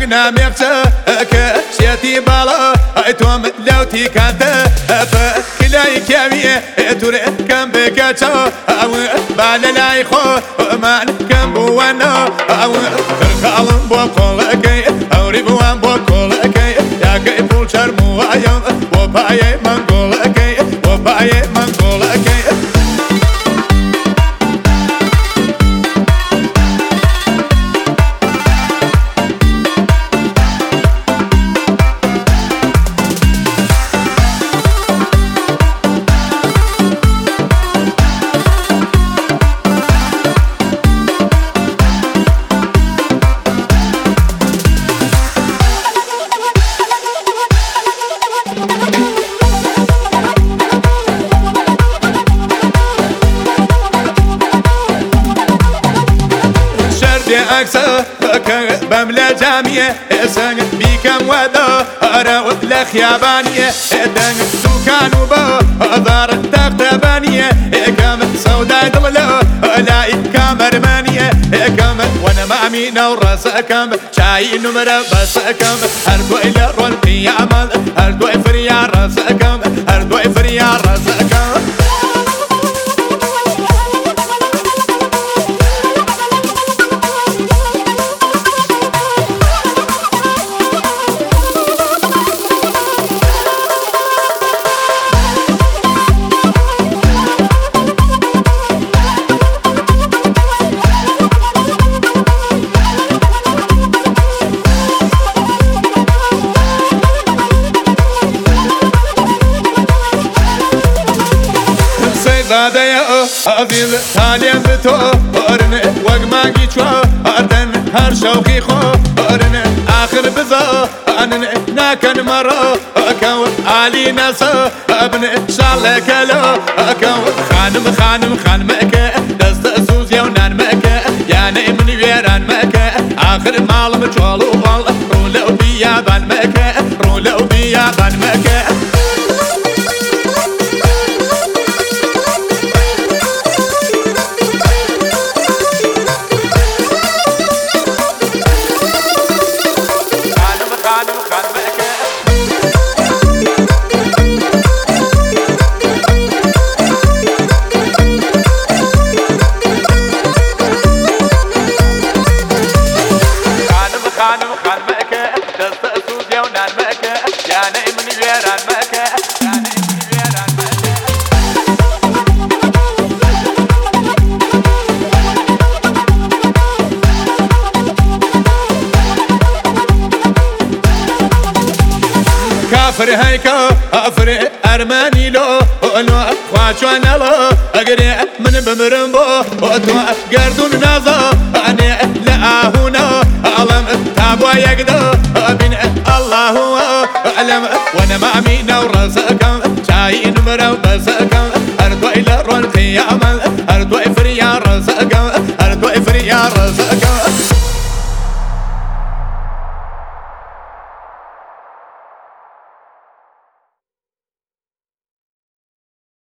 كنا ميخشة كشيتي بالا توم لوتي كانت فكلاي كامية توري كم بكاتشا أو باللاي خو مان كم بوانا أو خالم بوكولكي أو ريبوان بوكولكي يا كي بول شرمو أيام وباي منقولكي وباي منقولكي أكسر بملا جامية سنگ بيكم ودا أراو لخيابانية دنگ سكانو با دار تختبانية كم سوداء دلو لاي كامرمانية كم وانا مامينا وراسكم شاي نمرة بسكم هردو إلى رول قيامة هردو إفريا راسكم هردو إفريا راسكم زاده أفيل تالين بتو أرن وقماقي شوا أردن هر شوقي خو أرن آخر بزا أنن ناكن مرا أكو علي ناسا ابن شالة كلا أكو خانم خانم خان مكة دست أسوس يونان مكة يعني من ويران مكة آخر مال مجوال وغال رولو بيابان مكة رولو بيابان مكة خانم خان مكة دست أسوس يونان مكة يعني من ويران مكة يعني من ويران مكة كافر هيكا أفر أرماني لو أنو خواتشوان لو أقري من بمرنبو وأتوا قردون نازا